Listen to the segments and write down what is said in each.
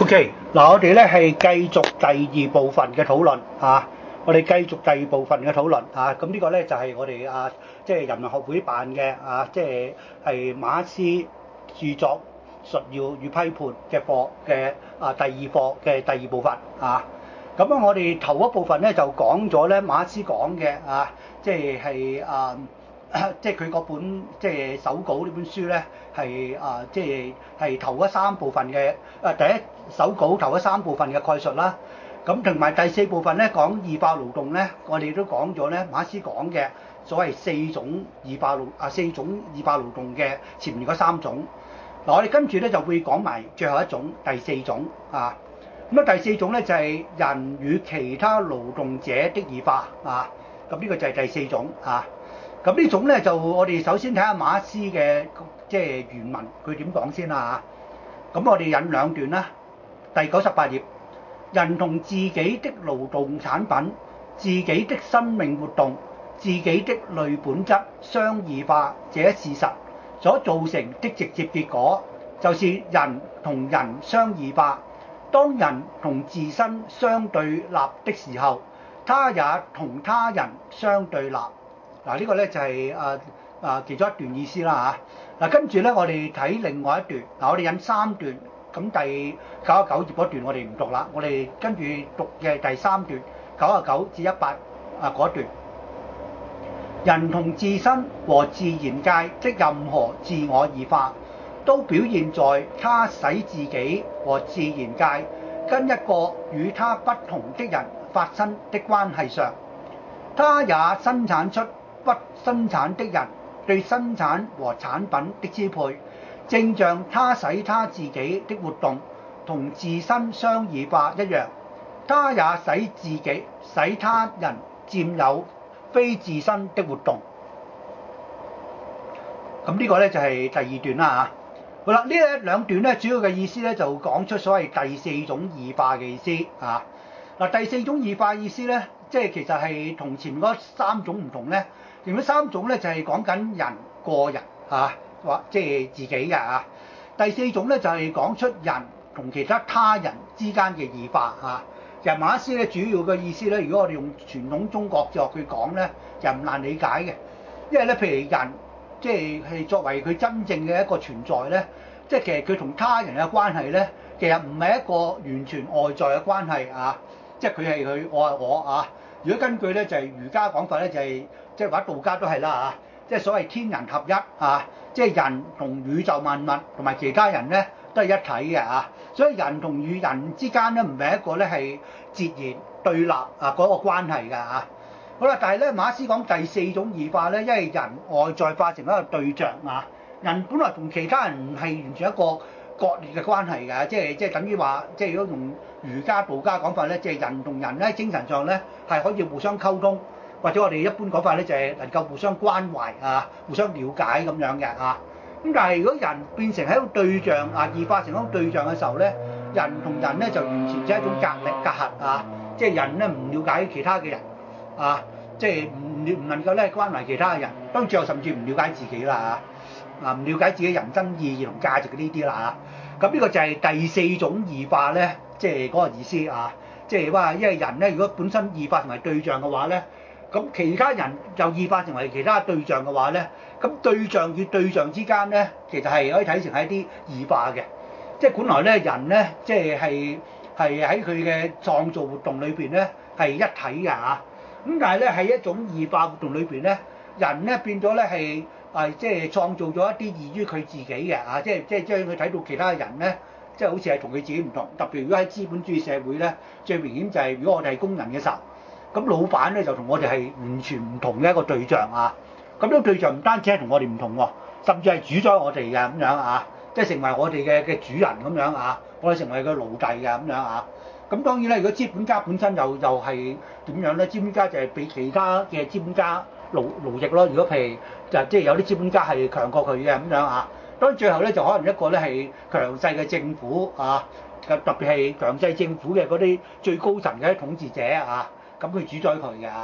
OK，嗱，我哋咧係繼續第二部分嘅討論啊，我哋繼續第二部分嘅討論啊，咁呢個咧就係我哋即係人文學會辦嘅即係馬克思著作述要與批判嘅課嘅第二課嘅第二部分啊，咁啊我哋頭一部分咧就講咗咧馬克思講嘅即係佢嗰本即係手稿呢本書咧係即係頭嗰三部分嘅第一手稿頭嗰三部分嘅概述啦，咁同埋第四部分咧講異化勞動咧，我哋都講咗咧馬克思講嘅所謂四種異化勞動嘅前面嗰三種，嗱我哋跟住咧就會講埋最後一種第四種啊，咁啊第四種咧就係人與其他勞動者的異化啊，咁呢個就係第四種啊。咁呢種咧就我哋首先睇下馬克思嘅即係原文佢點講先啦嚇。咁我哋引兩段啦，第98頁，人同自己的勞動產品、自己的生命活動、自己的類本質相異化這一事實所造成的直接結果，就是人同人相異化。當人同自身相對立的時候，他也同他人相對立。嗱呢個咧就係其中一段意思啦嚇。嗱跟住咧我哋睇另外一段，嗱我哋引三段，咁第99頁嗰段我哋唔讀啦，我哋跟住讀嘅第三段99至100嗰段。人同自身和自然界的任何自我異化，都表現在他使自己和自然界跟一個與他不同的人發生的關係上。他也生產出不生產的人對生產和產品的支配，正像他使他自己的活動同自身相異化一樣，他也使他人佔有非自身的活動。咁呢個咧就係第二段啦嚇。好啦，呢兩段咧主要嘅意思咧就講出所謂第四種異化嘅意思啊。嗱第四種異化意思咧，即係其實係同前面嗰三種唔同咧。前面三種咧就係講緊人個人或即係自己嘅啊。第四種咧就係講出人同其他人之間嘅異化啊。其實馬克思咧主要嘅意思咧，如果我哋用傳統中國哲學去講咧，就唔難理解嘅。因為咧，譬如人即係作為佢真正嘅一個存在咧，即係其實佢同他人嘅關係咧，其實唔係一個完全外在嘅關係啊。即係佢係佢，我係我啊。如果根據咧就係儒家講法咧，就係即係或者道家都係啦嚇，即係所謂天人合一啊，即係人同宇宙萬物同埋其他人咧都係一體嘅啊。所以人同與人之間咧唔係一個咧係截然對立嗰個關係㗎啊。好啦，但係咧馬克思講第四種異化咧，因為人外在化成一個對象啊，人本來同其他人唔係完全一個割裂嘅關係㗎，即係等於話，即係如果用儒家道家講法咧，即係人同人咧精神上咧係可以互相溝通，或者我哋一般講法咧就係能夠互相關懷互相了解咁樣嘅啊。咁但係如果人變成係一個對象異化成一個對象嘅時候咧，人同人咧就完全就係一種隔閡啊，即係人咧唔了解其他嘅人即係唔能夠咧關懷其他嘅人，當最後甚至唔了解自己啦唔了解自己人生意義同價值嘅呢啲啦咁呢個就係第四種異化咧，即係嗰個意思啊，即係話因為人咧如果本身異化成為對象嘅話咧，咁其他人就異化成為其他對象嘅話咧，咁對象與對象之間咧，其實係可以睇成係一啲異化嘅，即係本來咧人咧即係喺佢嘅創造活動裏邊咧係一體嘅咁但係咧喺一種異化活動裏邊咧，人咧變咗咧係即係創造咗一啲異於佢自己嘅即係將佢睇到其他人咧，即係好似係同佢自己唔同。特別如果喺資本主義社會咧，最明顯就係如果我哋係工人嘅時候，咁老闆咧就同我哋係完全唔同嘅一個對象咁呢個對象唔單止係同我哋唔同喎，甚至係主宰我哋嘅咁樣即係成為我哋嘅主人咁樣我哋成為佢奴隸嘅咁樣咁當然咧，如果資本家本身又係點樣咧？資本家就係俾其他嘅資本家奴役咯。如果譬如即係有啲資本家係強過佢嘅咁樣當然最後咧就可能一個咧係強勢嘅政府特別係強勢政府嘅嗰啲最高層嘅統治者咁去主宰佢嘅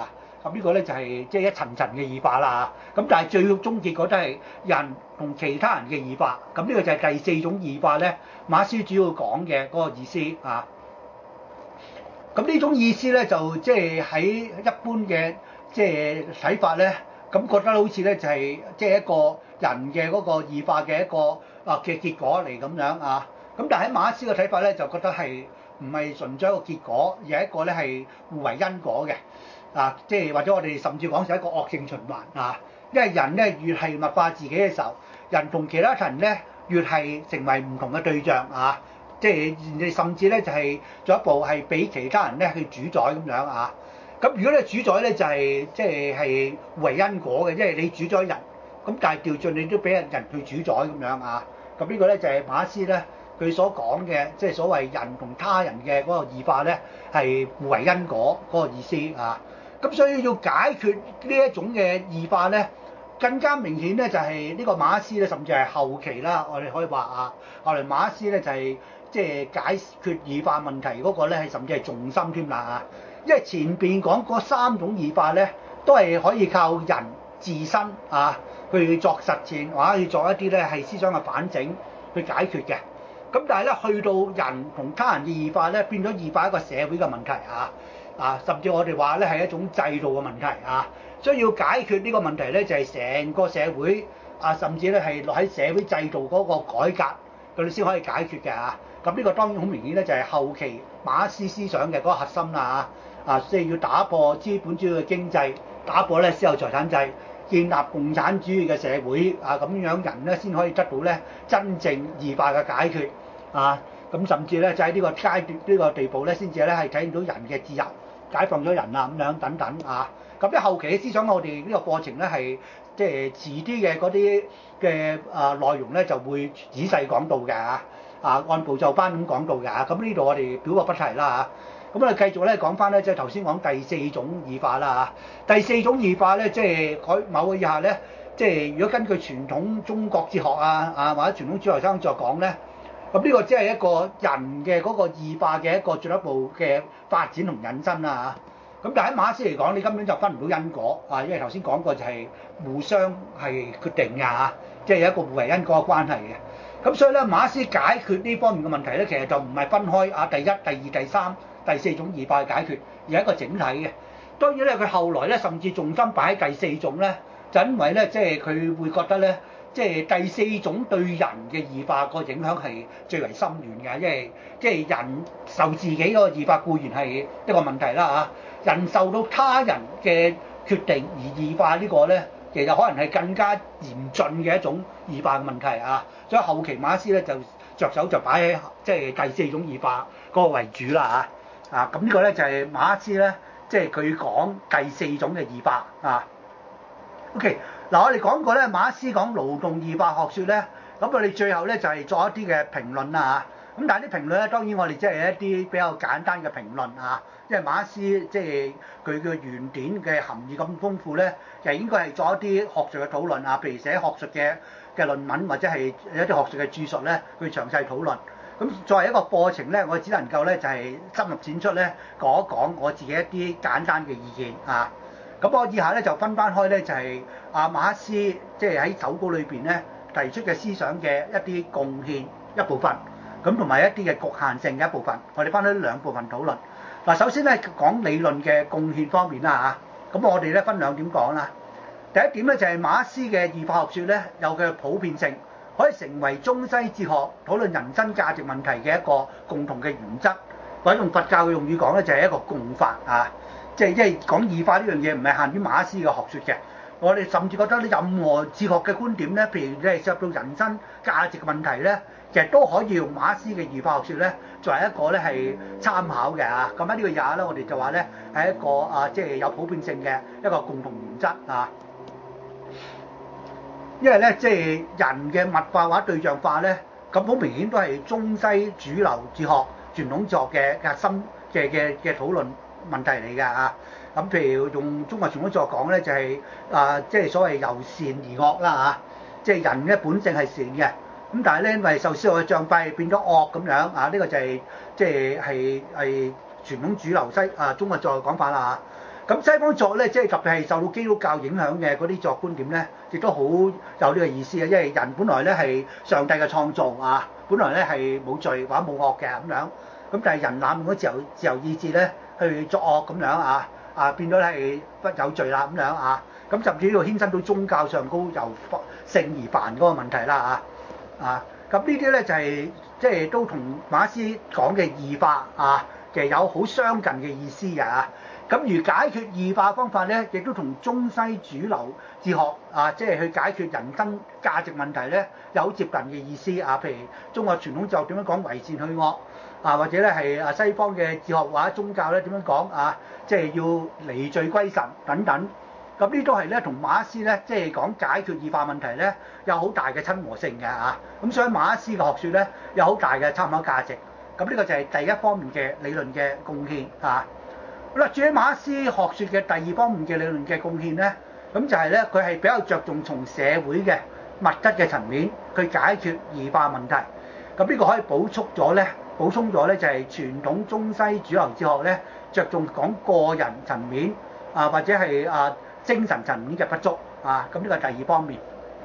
咁呢個咧就係即係一層層嘅異化啦。咁但係最終結果都係人同其他人嘅異化。咁呢個就係第四種異化咧，馬克思主要講嘅嗰個意思啊。咁呢種意思咧就即係喺一般嘅即係睇法咧，咁覺得好似咧就係即係一個人嘅嗰個異化嘅一個嘅結果嚟咁樣啊。咁但係喺馬克思嘅睇法咧，就覺得係唔係純粹一個結果，而係一個咧係互為因果嘅啊。即係或者我哋甚至講係一個惡性循環啊。因為人咧越係物化自己嘅時候，人同其他人咧越係成為唔同嘅對象啊。即係你甚至咧就係進一步係俾其他人咧去主宰咁樣啊。咁如果你主宰咧就係即係互為因果嘅，即係你主宰人，咁但係調轉你都俾人去主宰咁樣啊。咁呢個咧就係馬克思咧佢所講嘅，即係所謂人同他人嘅嗰個異化咧係互為因果嗰個意思啊。咁所以要解決呢一種嘅異化咧，更加明顯咧就係呢個馬克思咧，甚至係後期啦，我哋可以話啊，後來馬克思咧就係即係解決異化問題嗰個咧係甚至係重心添啦啊。因為前邊講嗰三種異化咧，都係可以靠人自身啊去作實踐，或者去做一啲咧係思想嘅反省去解決嘅。咁但係咧去到人同他人嘅異化咧，變咗異化一個社會嘅問題啊，甚至我哋話咧係一種制度嘅問題啊。所以要解決呢個問題咧，就係成個社會啊，甚至咧係落喺社會制度嗰個改革，佢哋先可以解決嘅啊。咁呢個當然好明顯咧，就係後期馬克思思想嘅嗰個核心啦啊，即係要打破資本主義嘅經濟，打破咧私有財產制，建立共產主義嘅社會啊，咁樣人咧先可以得到咧真正異化嘅解決啊。咁甚至咧就喺呢個階段呢個地步咧，先至咧係體現到人嘅自由，解放咗人啊咁樣等等啊。咁啲後期嘅思想，我哋呢個課程咧係即係遲啲嘅嗰啲嘅內容咧就會仔細講到嘅按部就班咁講到嘅。咁呢度我哋表個不提啦嚇。咁我哋繼續咧講翻咧，即係頭先講第四種異化啦嚇。第四種異化咧，即係喺某個以下咧，即係如果根據傳統中國哲學或者傳統主流生作講咧，咁呢個即係一個人嘅嗰個異化嘅一個進一步嘅發展同引申啦嚇。咁但係喺馬克思嚟講，你根本就分唔到因果因為頭先講過就係互相係決定嘅即係有一個互為因果嘅關係嘅。咁所以咧，馬克思解決呢方面嘅問題咧，其實就唔係分開第一、第二、第三、第四種異化嘅解決，而係一個整體嘅。當然咧，佢後來咧甚至重心擺喺第四種咧，就因為咧即係佢會覺得咧，即係第四種對人嘅異化個影響係最為深遠嘅，因為即係人受自己嗰個異化固然係一個問題啦嚇，人受到他人嘅決定而異化呢個咧，其實可能係更加嚴峻嘅一種異化嘅問題啊。所以後期馬克思咧就着手就擺喺即係第四種異化嗰個為主啦嚇。咁呢個咧就係馬克思咧，即係佢講第四種嘅異化啊。OK，嗱我哋講過咧，馬克思講勞動異化學説咧，咁我哋最後咧就係作一啲嘅評論啦嚇。咁但係啲評論咧，當然我哋即係一啲比較簡單嘅評論因為馬克思即係佢嘅原典嘅含義咁豐富咧，就應該係作一啲學術嘅討論譬如寫學術嘅論文或者係一啲學術嘅著述咧，去詳細討論。咁作為一個課程咧，我只能夠咧就係深入淺出咧講一講我自己一啲簡單嘅意見咁我以下咧就分翻開咧就係馬克思即係喺手稿裏邊咧提出嘅思想嘅一啲貢獻一部分，咁同埋一啲嘅局限性嘅一部分，我哋分開兩部分討論。嗱，首先咧講理論嘅貢獻方面啦咁我哋咧分兩點講啦。第一點咧就係馬克思嘅異化學説咧有佢嘅普遍性，可以成為中西哲學討論人生價值問題嘅一個共同嘅原則，或者用佛教嘅用語講咧就係一個共法即係講異化呢樣嘢唔係限於馬克思嘅學説嘅，我哋甚至覺得任何哲學嘅觀點咧，譬如你係涉及到人生價值嘅問題咧，其實都可以用馬克思嘅異化學説咧作為一個咧係參考嘅咁喺呢個也咧，我哋就話咧係一個即係有普遍性嘅一個共同原則因為咧即係人嘅物化或者對象化咧，咁好明顯都係中西主流哲學、傳統哲學嘅核心嘅討論問題嚟㗎咁譬如用中國傳統哲學講咧，就係即係所謂由善而惡啦即係人嘅本性係善嘅，咁但係咧因為受私欲嘅障蔽變咗惡咁樣呢個就係即係傳統主流中國哲學講法啦咁西方作咧，即係特別係受到基督教影響嘅嗰啲作觀點咧，亦都好有呢個意思啊！因為人本來咧係上帝嘅創造啊，本來咧係冇罪或者冇惡嘅咁樣，咁但係人濫用咗自由意志咧去作惡咁樣變咗係不有罪啦咁樣咁甚至呢度牽伸到宗教上高由聖而凡嗰個問題啦咁呢啲咧就係即係都同馬克思講嘅異化其實有好相近嘅意思嘅咁而解決異化方法咧，亦都同中西主流哲學即係去解決人生價值問題咧，有好接近嘅意思譬如中國傳統就點樣講為善去惡或者咧係西方嘅哲學或者宗教咧點樣講即係要離罪歸神等等。咁呢都係咧同馬克思咧即係講解決異化問題咧有好大嘅親和性嘅咁所以馬克思嘅學説咧有好大嘅參考價值。咁呢個就係第一方面嘅理論嘅貢獻好啦，至於馬克思學説嘅第二方面嘅理論嘅貢獻咧，咁就係咧佢係比較着重從社會嘅物質嘅層面去解決異化問題。咁呢個可以補充咗咧就係傳統中西主流哲學咧着重講個人層面或者係精神層面嘅不足咁呢個第二方面。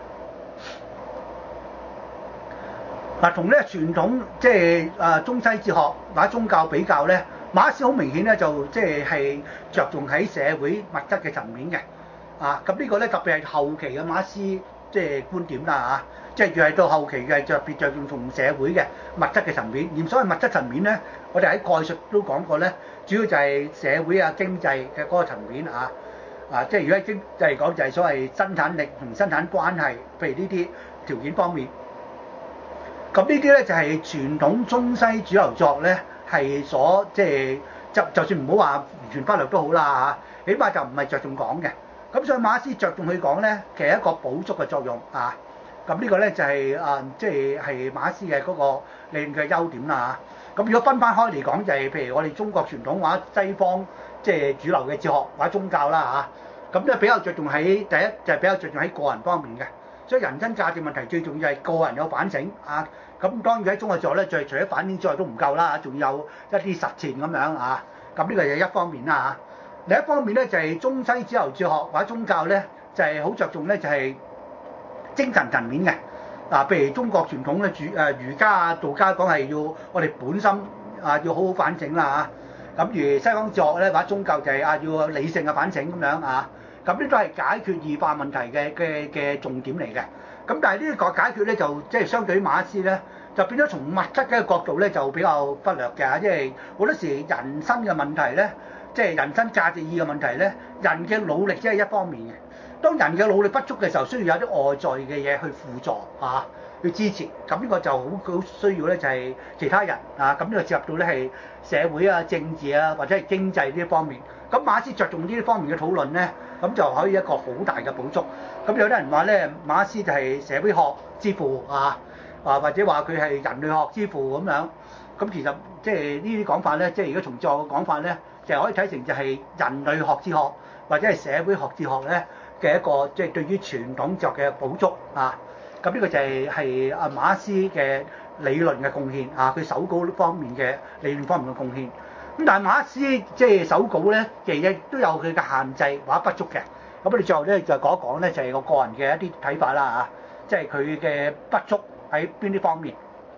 同咧傳統即係中西哲學或者宗教比較咧，馬克思好明顯咧就即係着重喺社會物質嘅層面嘅咁呢個咧特別係後期嘅馬克思即係觀點啦即係越係到後期嘅特別着重從社會嘅物質嘅層面。而所謂物質層面咧，我哋喺概述都講過咧，主要就係社會經濟嘅嗰個層面即係如果喺經濟嚟講就係所謂生產力同生產關係，譬如呢啲條件方面。咁呢啲咧就係傳統中西主流作咧係所即係就算唔好話完全忽略都好啦起碼就唔係着重講嘅。咁所以馬克思着重去講咧，其實係一個補足嘅作用咁呢個咧就係即係馬克思嘅嗰個理論嘅優點啦咁如果分翻開嚟講，就係譬如我哋中國傳統或者西方即係主流嘅哲學或者宗教啦咁咧比較着重喺第一就係比較着重喺個人方面嘅。所以人生價值問題最重要係個人有反省咁當然喺中國哲學咧，就係除咗反省之外都唔夠啦仲有一啲實踐咁樣咁呢個就係一方面啦另一方面咧就係中西主流哲學或者宗教咧，就係好着重咧就係精神層面嘅譬如中國傳統咧儒家道家講係要我哋本心要好好反省啦咁而西方哲學咧或者宗教就係要有理性嘅反省咁樣咁呢都係解決異化問題嘅重點嚟嘅。咁但係呢個解決咧就即係相對於馬克思咧，就變咗從物質嘅角度咧就比較忽略嘅，因為好多時人生嘅問題咧，即係人生價值意義嘅問題咧，人嘅努力只係一方面嘅。當人嘅努力不足嘅時候，需要有啲外在嘅嘢去輔助去支持。咁呢個就好需要咧，就係其他人咁呢個涉及到咧係社會政治或者係經濟呢一方面。咁馬克思着重呢啲方面嘅討論咧，咁就可以一個好大嘅補足。咁有啲人話咧，馬克思就係社會學之父或者話佢係人類學之父咁樣。咁其實即係呢啲講法咧，即係如果從哲學嘅講法咧，就可以睇成就係人類學哲學或者係社會學哲學咧嘅一個即係對於傳統哲學嘅補足咁呢個就係馬克思嘅理論嘅貢獻佢手稿方面嘅理論方面嘅貢獻。咁但係馬克思即係手稿咧，其實亦都有佢嘅限制或者不足嘅。咁我哋最後咧就講一講咧，就係我個人嘅一啲睇法啦即係佢嘅不足喺邊啲方面。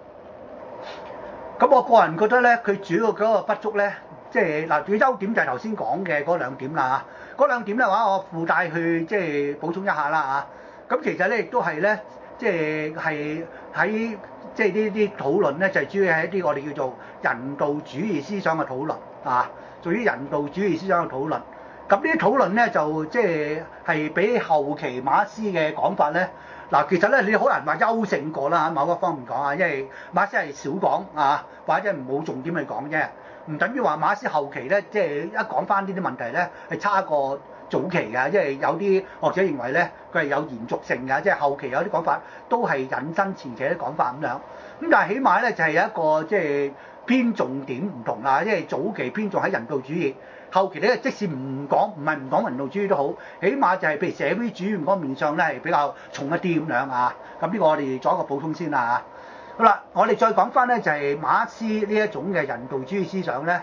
咁我個人覺得咧，佢主要嗰個不足咧，即係嗱，佢優點就係頭先講嘅嗰兩點啦嗰兩點咧話，我附帶去即係補充一下啦咁其實咧亦都係咧，即係喺即係呢啲討論咧，就係主要係一啲我哋叫做人道主義思想嘅討論屬於人道主義思想嘅討論。咁呢啲討論咧就即係比後期馬克思嘅講法咧，其實咧你好難話優勝過啦某一方面講因為馬克思係少講或者冇重點去講啫，唔等於話馬克思後期咧即係一講翻呢啲問題咧係差過早期嘅，因為有啲學者認為咧佢係有延續性嘅，即係後期有啲講法都係引申前期啲講法咁樣。咁但係起碼咧就係有一個即係偏重點唔同因為早期偏重喺人道主義。後期咧，即使唔係唔講人道主義都好，起碼就係譬如社會主義嗰面上咧係比較重一啲咁樣咁呢個我哋做一個補充先啦好啦，我哋再講翻咧就係馬克思呢一種嘅人道主義思想咧，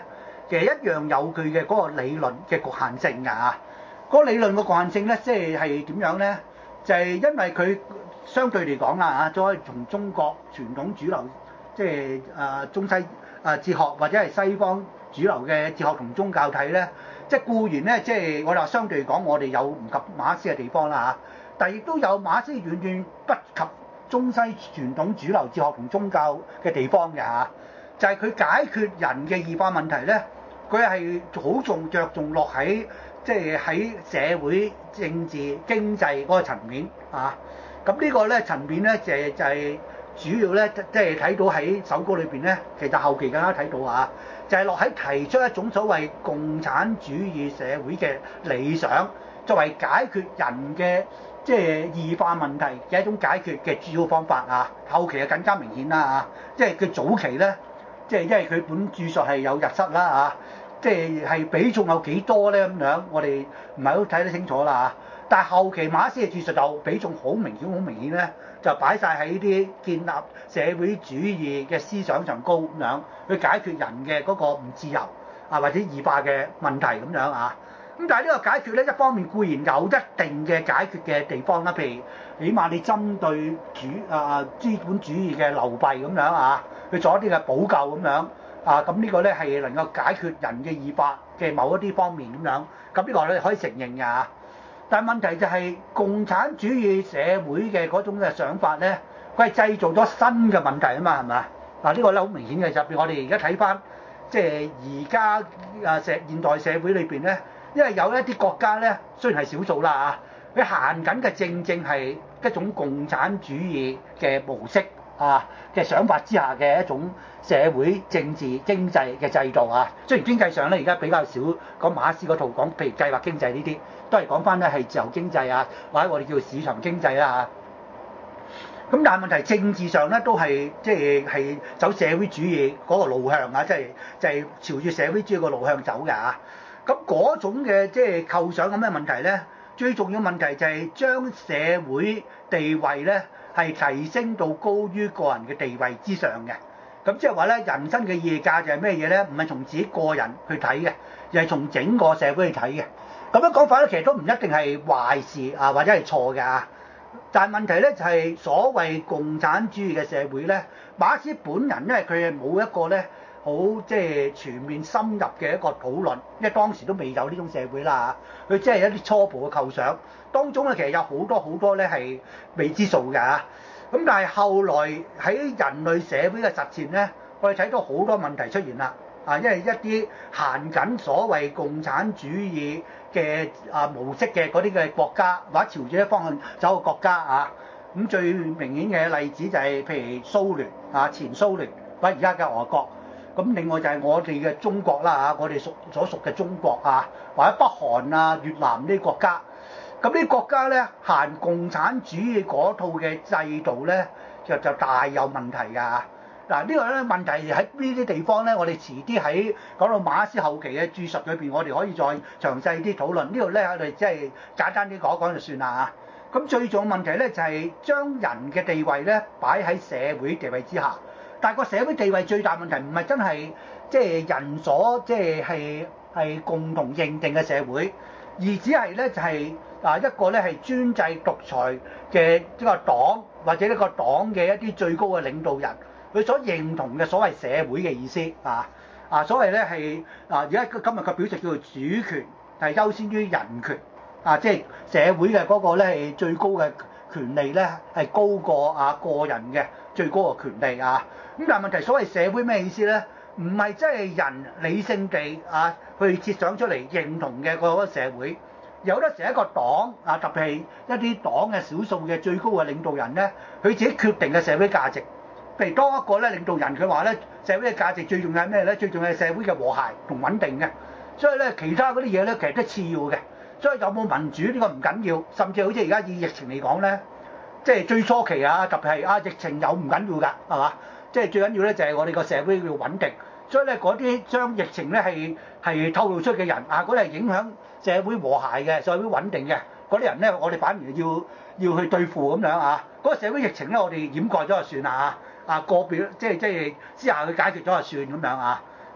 其實一樣有佢嘅嗰個理論嘅局限性㗎嚇。嗰個理論嘅局限性咧，即係點樣咧？就係因為佢相對嚟講啦嚇，再從中國傳統主流，即係中西哲學或者係西方主流嘅哲學同宗教睇咧，即係固然咧，即係我哋話相對嚟講，我哋有唔及馬克思嘅地方啦嚇，但係亦都有馬克思遠遠不及中西傳統主流哲學同宗教嘅地方嘅嚇，就係佢解決人嘅異化問題咧，佢係好着重落喺即係喺社會、政治、經濟嗰個層面啊。咁呢個咧層面咧就係主要咧，即係睇到喺手稿裏邊咧，其實後期更加睇到啊，就係落喺提出一種所謂共產主義社會嘅理想，作為解決人嘅即係異化問題嘅一種解決嘅主要方法啊。後期就更加明顯啦啊，即係佢早期咧，即係因為佢本著述係有日失啦啊，即係比重有幾多咧咁樣，我哋唔係好睇得清楚啦啊。但係後期馬克思嘅著述就比重好明顯咧，就擺晒喺啲建立社會主義嘅思想上高咁樣，去解決人嘅嗰個唔自由啊或者異化嘅問題咁樣啊。咁但係呢個解決咧，一方面固然有一定嘅解決嘅地方啦，譬如起碼你針對資本主義嘅流弊咁樣啊，去做一啲嘅補救咁樣啊，咁呢個咧係能夠解決人嘅異化嘅某一啲方面咁樣，咁呢個你可以承認㗎。但係問題就係共產主義社會嘅嗰種嘅想法咧，佢係製造咗新嘅問題啊嘛，係咪？嗱呢個咧好明顯嘅，特別我哋而家睇翻即係而家現代社會裏邊咧，因為有一啲國家咧，雖然係少數啦嚇，佢行緊嘅正係一種共產主義嘅模式嘅想法之下嘅一種社會政治經濟嘅制度啊。雖然經濟上咧而家比較少講馬克思嗰套講，譬如計劃經濟呢啲，都係講翻咧係自由經濟啊，或者我哋叫市場經濟啦嚇。咁但係問題政治上咧都係即係走社會主義嗰個路向啊，即係朝住社會主義個路向走㗎嚇。咁嗰種嘅即係構想有咩問題咧？最重要問題就係將社會地位咧係提升到高於個人嘅地位之上嘅。咁即係話咧，人生嘅意義價值係咩嘢咧？唔係從自己個人去睇嘅，而係從整個社會去睇嘅。咁樣講法咧，其實都唔一定係壞事啊，或者係錯㗎。但係問題咧就係所謂共產主義嘅社會咧，馬克思本人因為佢係冇一個咧好即係全面深入嘅一個討論，因為當時都未有呢種社會啦嚇，佢只係一啲初步嘅構想，當中咧其實有好多咧係未知數㗎。咁但係後來喺人類社會嘅實踐咧，我哋睇到好多問題出現啦。因為一啲行緊所謂共產主義嘅模式嘅嗰啲嘅國家，或者朝住一方向走嘅國家啊，咁最明顯嘅例子就係譬如蘇聯前蘇聯或者而家嘅俄國，咁另外就係我哋嘅中國啦我哋所屬嘅中國或者北韓越南呢啲國家，咁呢啲國家咧行共產主義嗰套嘅制度咧，就大有問題㗎。嗱呢個咧問題喺呢啲地方咧，我哋遲啲喺講到馬克思後期嘅著述裏邊，我哋可以再詳細啲討論。呢度咧我哋即係簡單啲講一講就算啦嚇。咁最重要問題咧就係將人嘅地位咧擺喺社會地位之下，但係個社會地位最大問題唔係真係即係人所即係共同認定嘅社會，而只係咧就係一個咧係專制獨裁嘅一個黨或者呢個黨嘅一啲最高嘅領導人，佢所認同嘅所謂社會嘅意思所謂咧係而家今日嘅表述叫做主權係優先於人權即係社會嘅嗰個咧係最高嘅權利咧係高過個人嘅最高嘅權利咁但係問題所謂社會咩意思咧？唔係真係人理性地去設想出嚟認同嘅嗰個社會，有得成一個黨特別係一啲黨嘅少數嘅最高嘅領導人咧，佢自己決定嘅社會價值。譬如當一個咧領導人佢話咧，社會嘅價值最重要係咩咧？最重要係社會嘅和諧同穩定嘅。所以咧其他嗰啲嘢咧其實都次要嘅。所以有冇民主呢個唔緊要，甚至好似而家以疫情嚟講咧，即係最初期特別係疫情有唔緊要㗎，係嘛？即係最緊要咧就係我哋個社會要穩定。所以咧嗰啲將疫情咧係透露出嘅人嗰啲係影響社會和諧嘅、社會穩定嘅嗰啲人咧，我哋反而要去對付咁樣嗰個社會疫情咧，我哋掩蓋咗就算啦個別即係私下去解決咗就算咁樣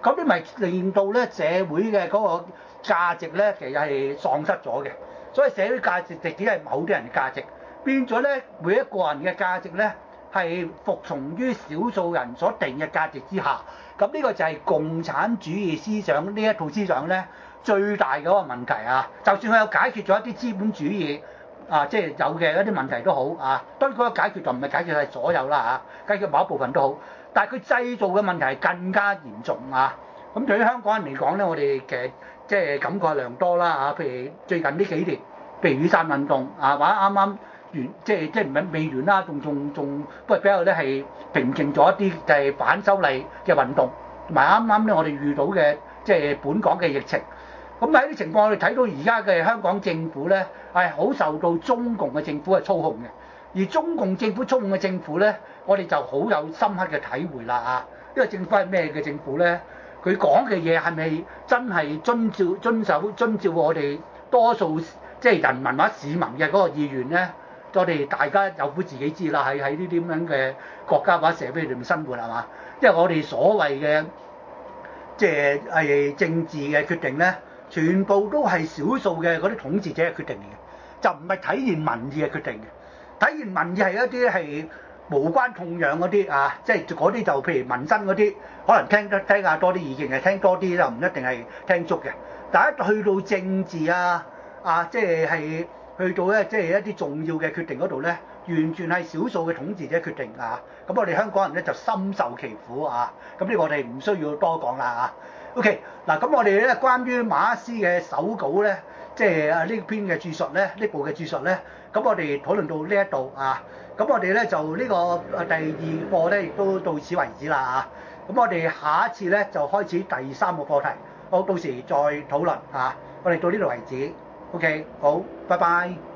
咁啲咪令到咧社會嘅嗰個價值咧其實係喪失咗嘅。所以社會價值就只係某啲人嘅價值，變咗咧每一個人嘅價值咧係服從於少數人所定嘅價值之下。咁呢個就係共產主義思想呢一套思想咧最大嗰個問題啊！就算佢有解決咗一啲資本主義即係有嘅一啲問題都好啊，當然嗰個解決就唔係解決係所有啦解決某一部分都好，但係佢製造嘅問題係更加嚴重啊！咁對於香港人嚟講咧，我哋其實即係感覺良多啦譬如最近呢幾年，譬如雨傘運動或者啱啱完，即係唔係未完啦，仲不過比較咧係平靜咗一啲，就係反修例嘅運動，同埋啱啱咧我哋遇到嘅即係本港嘅疫情。咁喺啲情況，我哋睇到而家嘅香港政府咧係好受到中共嘅政府嘅操控嘅，而中共政府操控嘅政府咧，我哋就好有深刻嘅體會啦呢個政府係咩嘅政府咧？佢講嘅嘢係咪真係遵照我哋多數即係人民或者市民嘅嗰個意願咧？我哋大家有苦自己知啦，喺呢啲咁樣嘅國家或者社會裏面生活係嘛？因為我哋所謂嘅即係政治嘅決定咧，全部都係少數嘅嗰啲統治者嘅決定嚟嘅，就唔係體現民意嘅決定嘅。體現民意係一啲係無關痛癢嗰啲即係嗰啲就譬如民生嗰啲，可能聽下多啲意見嘅，聽多啲就唔一定係聽足嘅。但係一去到政治即係去到咧即係一啲重要嘅決定嗰度咧，完全係少數嘅統治者決定咁我哋香港人咧就深受其苦咁呢個我哋唔需要多講啦OK，嗱咁我哋咧關於馬克思嘅手稿咧，即係呢篇嘅著述咧，呢部嘅著述咧，咁我哋討論到呢一度咁我哋咧就呢個第二課咧亦都到此為止啦咁我哋下一次咧就開始第三個課題，好，到時再討論我哋到呢度為止。OK，好，拜拜。